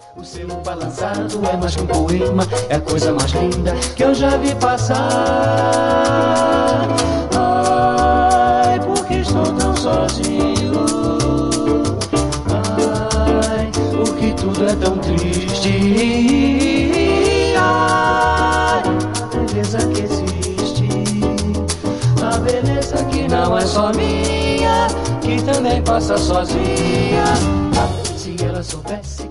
O seu balançado é mais que um poema, é a coisa mais linda que eu já vi passar. Ai, porque estou tão sozinho. Ai, porque tudo é tão triste. Ai, a beleza que existe, a beleza que não é só minha, que também passa sozinha. Se ela soubesse